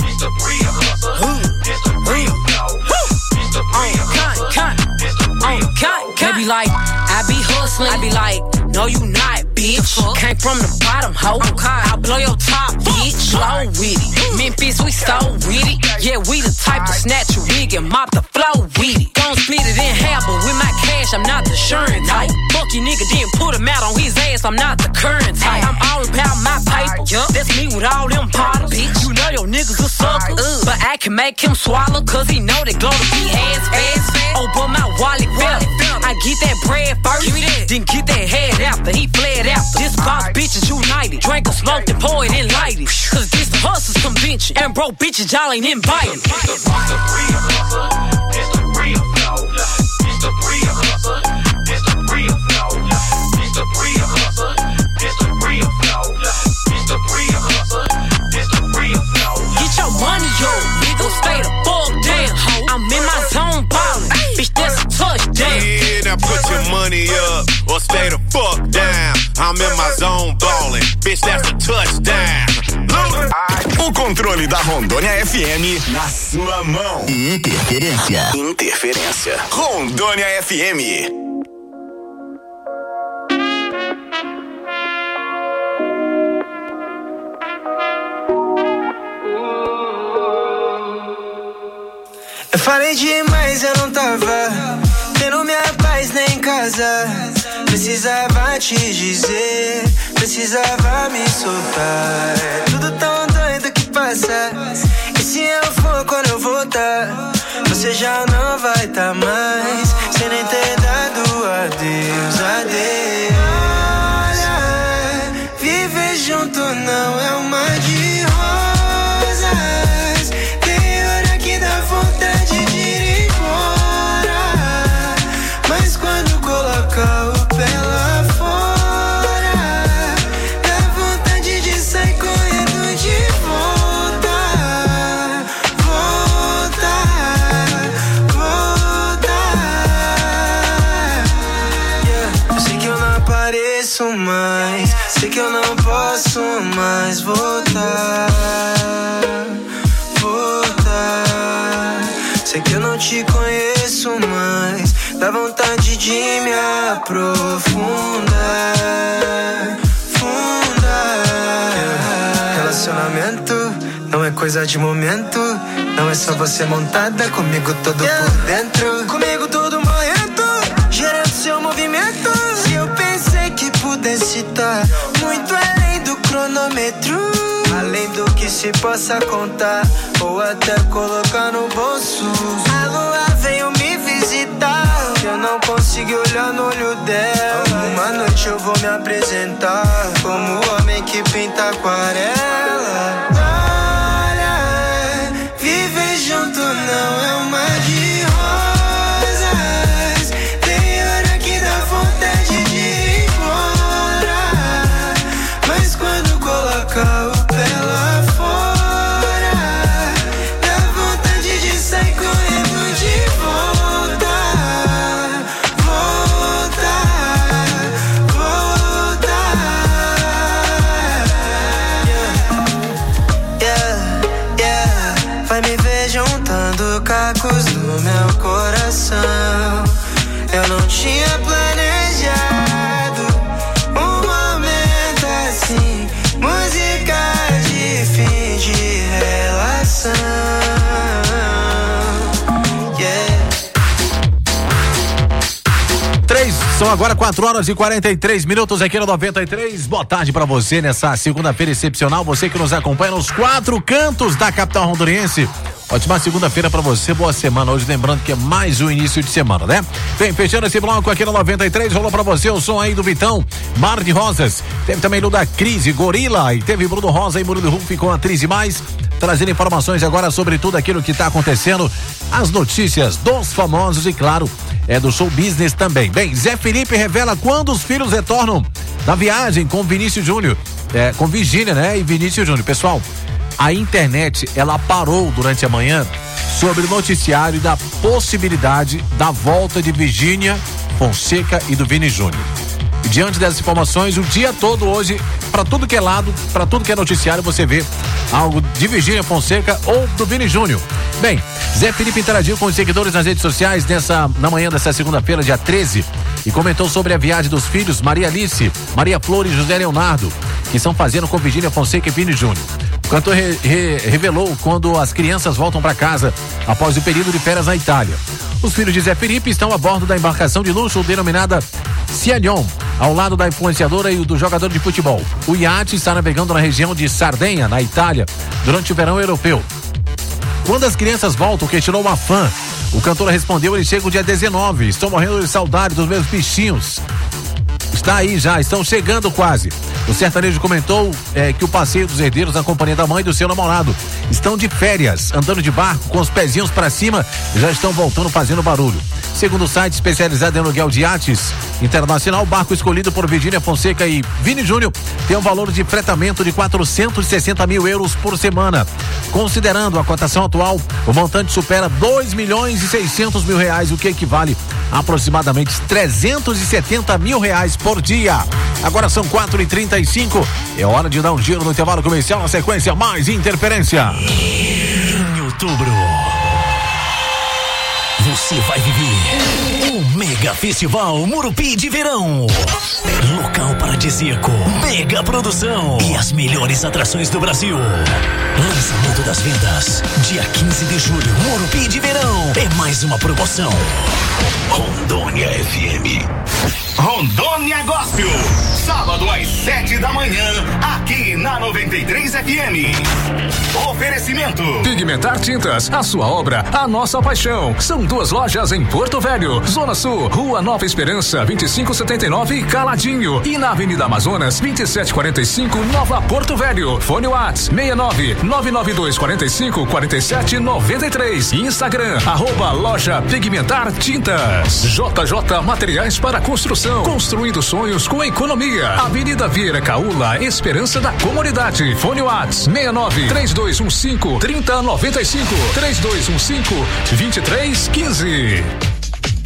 On cunt, cunt, on cunt, cunt. They be like, I be hustling, I be like, no you not, bitch. Came from the bottom, ho. I blow your top, bitch. Slow with it. Memphis, we so with it. Yeah, we the type to snatch a wig and mop the flow with it. Don't split it in half, but with my cash, I'm not the insurance type. Fuck you nigga, then put him out on his ass, I'm not the current type. I'm all about my paper, that's me with all them potters. Bitch, you know your niggas a sucker, but I can make him swallow, cause he know that glow to be ass fast. Oh, but my wallet fell. I get that bread first, then get that head after. He fled after. This boss bitches united. Drank or smoked and pour it and light it. Cause this the hustlers convention. And bro bitches, y'all ain't invited. It's the real hustle. It's the real flow. It's the real hustle. It's the real flow. It's the real hustle. It's the real flow. It's the real hustle. It's the real flow. Get your money, yo. Nigga, stay the fuck down. I'm in my zone ballin'. Bitch, that's a touchdown. Yeah, now put your money up or stay the fuck down. I'm in my zone ballin'. Bitch, that's a touchdown. O controle da Rondônia F M na sua mão. Interferência. Interferência. Rondônia F M. Eu falei demais, eu não tava tendo minha paz nem em casa. Precisava te dizer, precisava me soltar. Tudo tão doido que passa. E se eu for quando eu voltar, você já não vai tá mais, sem nem ter dado adeus, adeus. Olha, viver junto não é um mar de rosas. Tem hora que dá vontade de ir embora, mas quando coloca o pé lá fora, dá vontade de sair correndo de volta. Volta, volta. Yeah. Eu sei que eu não apareço mais, sei que eu não posso mais voltar. Voltar. Sei que eu não te conheço mais, dá vontade de me aprofundar. Fundar. Relacionamento não é coisa de momento, não é só você montada, comigo todo yeah. por dentro. Comigo todo morrendo, gerando seu movimento. Se eu pensei que pudesse estar muito além do cronômetro, além do que se possa contar, ou até colocar no bolso. A lua veio me visitar, eu não consegui olhar no olho dela. Uma noite eu vou me apresentar como o homem que pinta aquarela. Olha, viver junto não é um mar de rosas. Tem hora que dá vontade de ir embora, mas quando coloca o pé lá fora, dá vontade de sair correndo de volta. Volta, volta. Yeah, yeah, yeah. Vai me ver juntando cacos no meu coração. Eu não tinha planejado um momento assim, música de fim de relação. Yeah. Três, são agora quatro horas e quarenta e três minutos aqui no noventa e três. Boa tarde pra você nessa segunda-feira excepcional. Você que nos acompanha nos quatro cantos da capital rondoniense. Ótima segunda-feira pra você, boa semana. Hoje lembrando que é mais um início de semana, né? Bem, fechando esse bloco aqui no noventa e três, rolou pra você o som aí do Vitão, Mar de Rosas. Teve também o da Crise, Gorila, e teve Bruno Rosa e Murilo Ruff com a Atriz e Mais, trazendo informações agora sobre tudo aquilo que tá acontecendo, as notícias dos famosos e, claro, é do show business também. Bem, Zé Felipe revela quando os filhos retornam da viagem com Vinícius Júnior, é, com Virgínia, né? E Vinícius Júnior. Pessoal, a internet, ela parou durante a manhã sobre o noticiário da possibilidade da volta de Virgínia Fonseca e do Vini Júnior. E diante dessas informações, o dia todo hoje, para tudo que é lado, para tudo que é noticiário, você vê algo de Virgínia Fonseca ou do Vini Júnior. Bem, Zé Felipe interagiu com os seguidores nas redes sociais nessa, na manhã dessa segunda-feira, dia treze, e comentou sobre a viagem dos filhos Maria Alice, Maria Flor e José Leonardo, que estão fazendo com Virgínia Fonseca e Vini Júnior. O cantor re, re, revelou quando as crianças voltam para casa após o período de férias na Itália. Os filhos de Zé Felipe estão a bordo da embarcação de luxo denominada Cianion, ao lado da influenciadora e do jogador de futebol. O iate está navegando na região de Sardenha, na Itália, durante o verão europeu. Quando as crianças voltam, questionou uma fã. O cantor respondeu: eles chegam dia dezenove, estou morrendo de saudade dos meus bichinhos. Está aí já, estão chegando quase. O sertanejo comentou é, que o passeio dos herdeiros na companhia da mãe e do seu namorado estão de férias, andando de barco com os pezinhos para cima e já estão voltando fazendo barulho. Segundo o site especializado em aluguel de iates internacional, o barco escolhido por Virgínia Fonseca e Vini Júnior tem um valor de fretamento de quatrocentos e sessenta mil euros por semana. Considerando a cotação atual, o montante supera dois milhões e seiscentos mil reais, o que equivale a aproximadamente trezentos e setenta mil reais por dia. Agora são quatro e trinta e cinco, é hora de dar um giro no intervalo comercial, na sequência mais interferência. Em outubro, você vai viver o Mega Festival Murupi de Verão. Local paradisíaco, mega produção e as melhores atrações do Brasil. Lançamento das vendas, dia quinze de julho, Murupi de Verão. É mais uma promoção. Rondônia F M. Rondônia Gospel, sábado às sete da manhã, aqui na noventa e três F M. Oferecimento Pigmentar Tintas, a sua obra, a nossa paixão. São duas lojas em Porto Velho, Zona Sul, Rua Nova Esperança, vinte e cinco setenta e nove, Caladinho, e na Avenida Amazonas, vinte e sete quarenta e cinco, Nova Porto Velho. Fone Whats seis nove nove nove dois quatro cinco quatro sete nove três. Instagram, arroba loja Pigmentar Tintas. J J Materiais para Construção, construindo sonhos com economia. Avenida Vieira Caula, Esperança da Comunidade. Fone Whats seis nove três dois um cinco três zero nove cinco três dois um cinco dois três um cinco.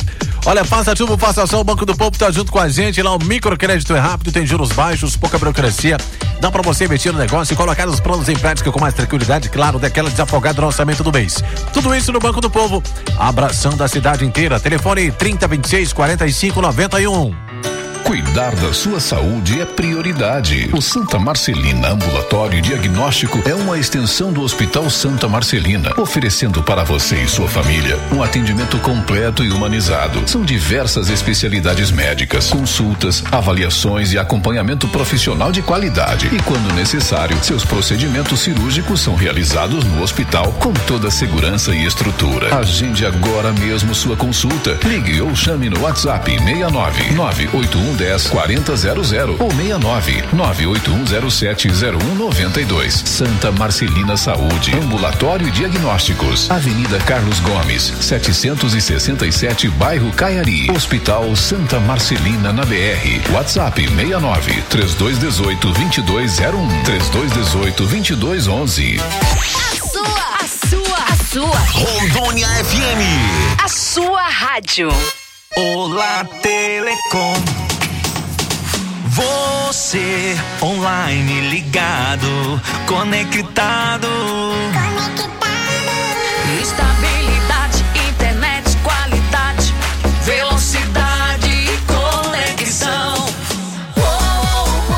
Olha, faça chuva, faça sol, o Banco do Povo tá junto com a gente lá, o microcrédito é rápido, tem juros baixos, pouca burocracia, dá pra você investir no negócio e colocar os planos em prática com mais tranquilidade, claro, daquela desafogada no orçamento do mês. Tudo isso no Banco do Povo, abraçando a cidade inteira. Telefone trinta, vinte e seis, quarenta e cinco, noventa e um. Cuidar da sua saúde é prioridade. O Santa Marcelina Ambulatório Diagnóstico é uma extensão do Hospital Santa Marcelina, oferecendo para você e sua família um atendimento completo e humanizado. São diversas especialidades médicas, consultas, avaliações e acompanhamento profissional de qualidade. E quando necessário, seus procedimentos cirúrgicos são realizados no hospital com toda a segurança e estrutura. Agende agora mesmo sua consulta. Ligue ou chame no WhatsApp seis nove nove oito um um zero, quatro zero zero ou seis nove nove oito um zero sete zero um nove dois. Santa Marcelina Saúde, Ambulatório e Diagnósticos, Avenida Carlos Gomes, setecentos e sessenta e sete, Bairro Caiari. Hospital Santa Marcelina na B R. WhatsApp seis nove três dois um oito, dois dois zero um, três dois um oito, dois dois um um. A sua, a sua, a sua. Rondônia F M. A sua rádio. Olá, Telecom. Você online ligado, conectado. Estabilidade, internet, qualidade, velocidade e conexão. Oh, oh,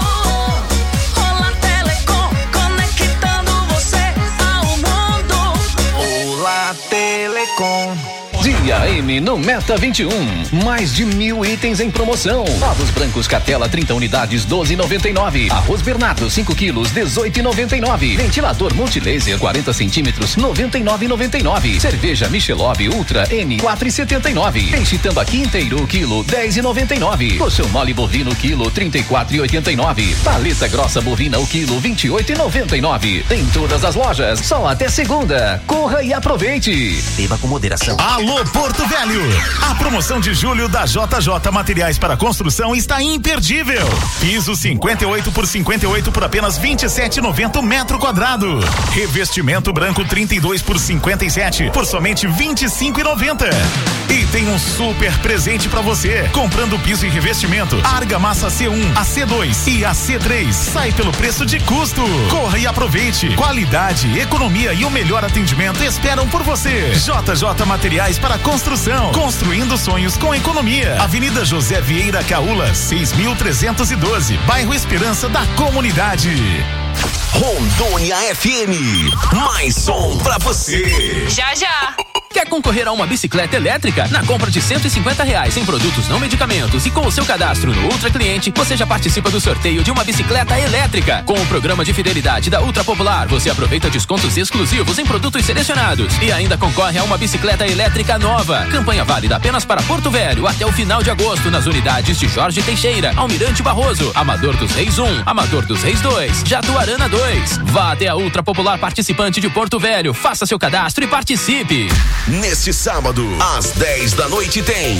oh. Olá, Telecom, conectando você ao mundo. Olá, Telecom. Dia M no Meta vinte e um. Mais de mil itens em promoção. Ovos brancos Catela trinta unidades doze e noventa e nove. Arroz Bernardo cinco quilos dezoito e noventa e nove. Ventilador multilaser quarenta centímetros noventa e nove e noventa e nove. Cerveja Michelob Ultra N quatro e setenta e nove. Peixe tambaqui inteiro quilo dez e noventa e nove. Colchão mole bovino quilo trinta e quatro e oitenta e nove. Paleta grossa bovina o quilo vinte e oito e noventa e nove. Em todas as lojas, só até segunda. Corra e aproveite. Beba com moderação. Alô Porto Velho, a promoção de julho da J J Materiais para Construção está imperdível. Piso cinquenta e oito por cinquenta e oito por apenas vinte e sete reais e noventa metro quadrado. Revestimento branco trinta e dois por cinquenta e sete por somente vinte e cinco reais e noventa. E tem um super presente para você. Comprando piso e revestimento, a argamassa C um, a C dois e a C três sai pelo preço de custo. Corra e aproveite. Qualidade, economia e o melhor atendimento esperam por você. J J Materiais para Construção, construindo sonhos com economia. Avenida José Vieira Caúla, seis mil trezentos e doze, bairro Esperança da Comunidade. Rondônia F M, mais som pra você. Já, já. Quer concorrer a uma bicicleta elétrica? Na compra de cento e cinquenta reais em produtos não medicamentos e com o seu cadastro no Ultra Cliente, você já participa do sorteio de uma bicicleta elétrica. Com o programa de fidelidade da Ultra Popular, você aproveita descontos exclusivos em produtos selecionados e ainda concorre a uma bicicleta elétrica nova. Campanha válida apenas para Porto Velho até o final de agosto nas unidades de Jorge Teixeira, Almirante Barroso, Amador dos Reis um, Amador dos Reis dois, Jatuarana dois. Vá até a Ultra Popular participante de Porto Velho, faça seu cadastro e participe. Neste sábado, às dez da noite tem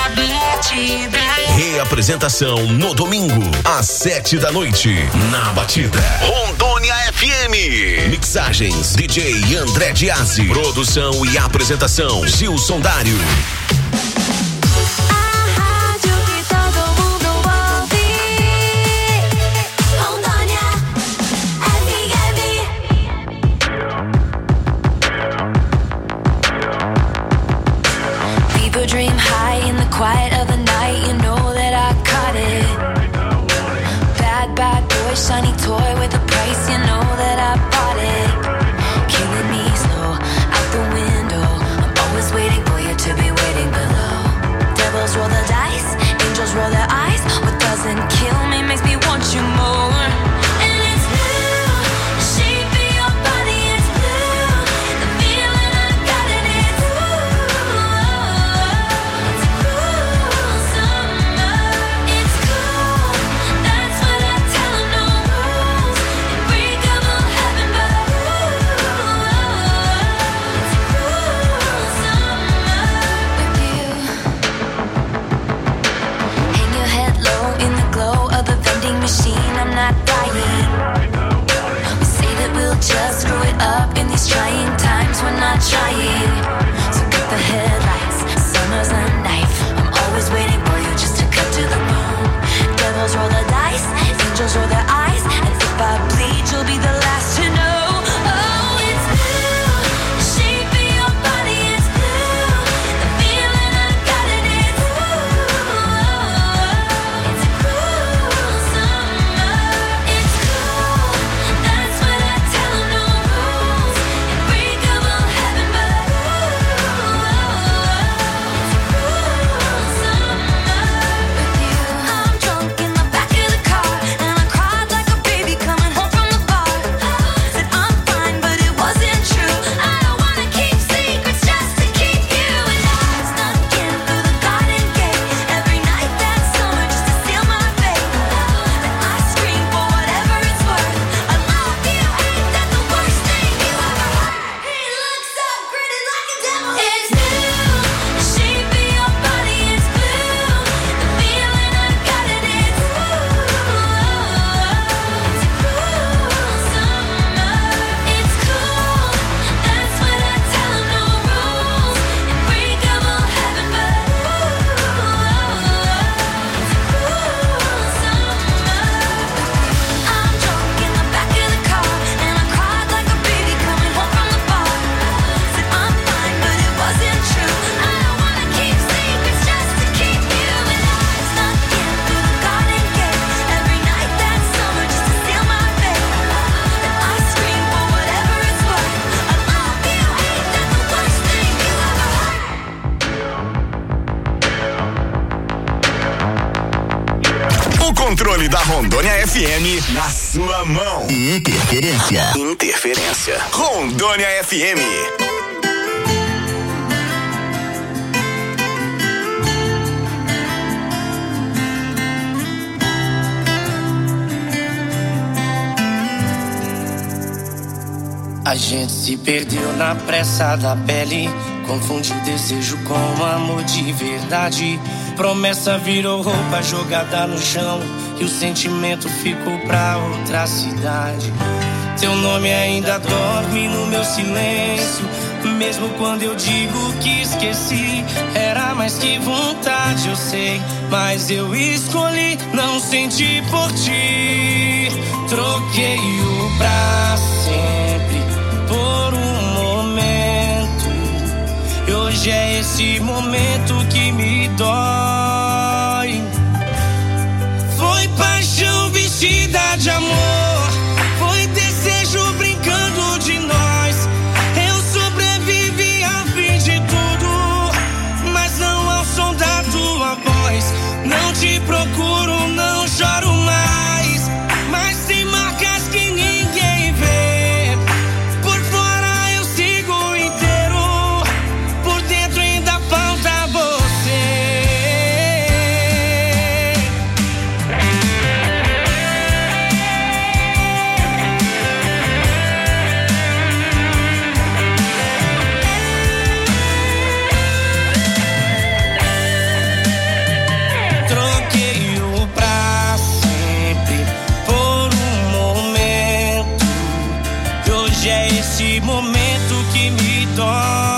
reapresentação no domingo, às sete da noite, na Batida. Rondônia F M. Mixagens D J André Diazzi. Produção e apresentação Gilson Dário. Dream high in the quiet of the night, you know that I caught it. Bad, bad boy, shiny toy with a price, you know that I bought it. Killing me slow, out the window, I'm always waiting for you to be waiting below. Devils roll the dice, angels roll their eyes. What doesn't kill me makes me want you more. And it's blue, the shape of your body is blue. The feeling I got in it, ooh. Machine, I'm not dying. We say that we'll just screw it up in these trying times. We're not trying. So cut the headlights. Summer's a knife. controle da Rondônia F M na sua mão. Interferência. Interferência. Rondônia F M. A gente se perdeu na pressa da pele, confundiu desejo com amor de verdade. Promessa virou roupa jogada no chão e o sentimento ficou pra outra cidade. Teu nome ainda dorme no meu silêncio, mesmo quando eu digo que esqueci. Era mais que vontade, eu sei, mas eu escolhi não sentir por ti. Troquei o pra sempre por um momento, e hoje é esse momento que me dói. Foi paixão vestida de amor, foi desejo brincando de nós. Eu sobrevivi ao fim de tudo, mas não ao som da tua voz. Não te procuro, não choro mais, mas tem marcas que ninguém vê. Por fora eu sigo inteiro, por dentro ainda falta você. Troquei o pra sempre por um momento, e hoje é esse momento que me dói.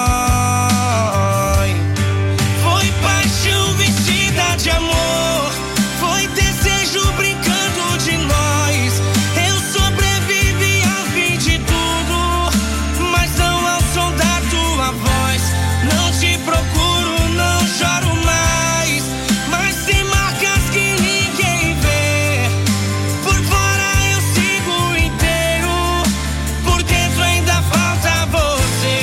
Foi paixão vestida de amor, foi desejo brincando de nós. Eu sobrevivi ao fim de tudo, mas não ao som da tua voz. Não te procuro, não choro mais, mas tem marcas que ninguém vê. Por fora eu sigo inteiro, por dentro ainda falta você.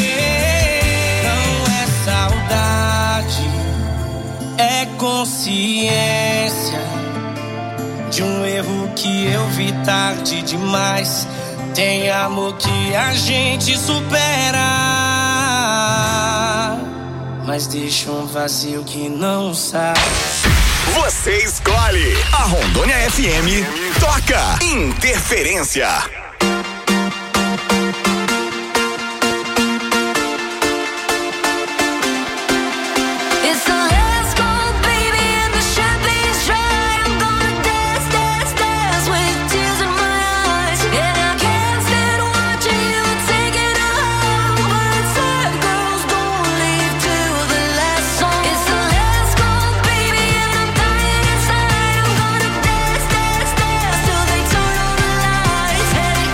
Não é saudade, é consciência de um erro que eu vi tarde demais. Tem amor que a gente supera, mas deixa um vazio que não sai. Você escolhe. A Rondônia F M toca Interferência. It's the last call, baby, and the champagne's dry. I'm gonna dance, dance, dance with tears in my eyes. And I can't stand watching you taking a home, but sad girls don't leave till the last song. It's the last call, baby, and I'm dying inside. I'm gonna dance, dance, dance till they turn on the lights. And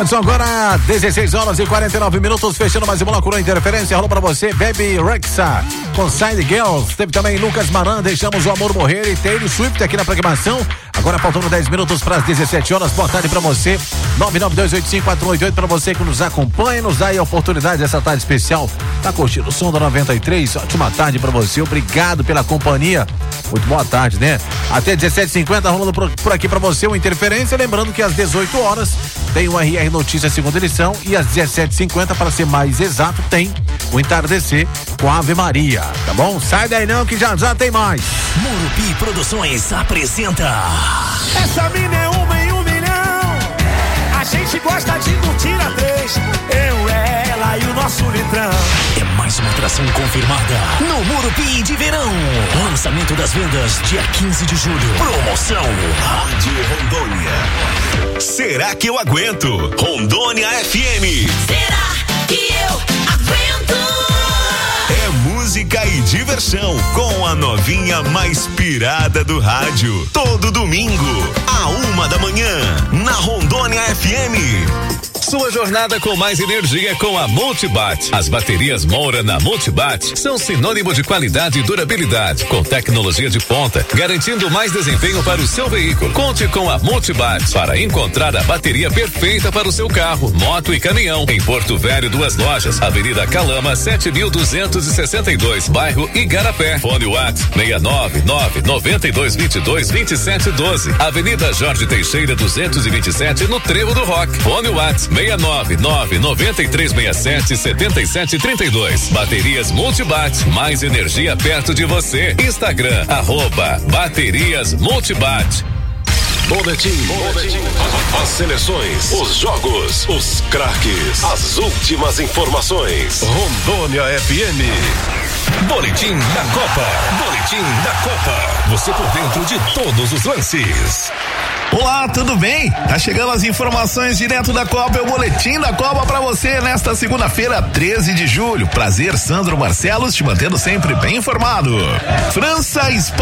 Olha só, agora dezesseis horas e quarenta e nove minutos, fechando mais uma loucura interferência. Rolou pra você, Baby Rexa com Side Girls. Teve também Lucas Maran, Deixamos o Amor Morrer, e Taylor Swift aqui na programação. Agora faltando dez minutos para as dezessete horas. Boa tarde pra você. nove nove dois oito cinco quatro oito oito pra você que nos acompanha, nos dá aí a oportunidade dessa tarde especial. Tá curtindo o som da noventa e três? Ótima tarde pra você. Obrigado pela companhia. Muito boa tarde, né? Até dezessete e cinquenta rolando por, por aqui pra você o Interferência. Lembrando que às dezoito horas tem o R R Notícias segunda edição, e às dezessete e cinquenta, para ser mais exato, tem o Entardecer com a Ave Maria, tá bom? Sai daí não que já já tem mais. Murupi Produções apresenta. Essa mina é uma em um milhão. A gente gosta de curtir a três. Eu, ela e o nosso litrão. É mais uma atração confirmada no Murupi de Verão. Lançamento das vendas dia quinze de julho. Promoção Rádio Rondônia. Será que eu aguento? Rondônia F M. Será que eu aguento? É música e diversão com a novinha mais pirada do rádio. Todo domingo, a uma da manhã, na Rondônia F M. Sua jornada com mais energia com a Multibat. As baterias Moura na Multibat são sinônimo de qualidade e durabilidade, com tecnologia de ponta, garantindo mais desempenho para o seu veículo. Conte com a Multibat para encontrar a bateria perfeita para o seu carro, moto e caminhão. Em Porto Velho, duas lojas, Avenida Calama, sete mil duzentos e sessenta e dois, bairro Igarapé. Fone WhatsApp seis nove nove nove dois dois dois, dois sete um dois. Avenida Jorge Teixeira duzentos e vinte e sete, no Trevo do Rock. Fone WhatsApp seis nove nove nove três seis sete sete sete três dois. Baterias Multibat, mais energia perto de você. Instagram, arroba Baterias Multibat. Boletim, Boletim. As seleções, os jogos, os craques, as últimas informações. Rondônia F M. Boletim da Copa. Boletim da Copa. Você por dentro de todos os lances. Olá, tudo bem? Tá chegando as informações direto da Copa, é o Boletim da Copa pra você nesta segunda-feira, treze de julho. Prazer, Sandro Marcelos, te mantendo sempre bem informado. França, Espanha.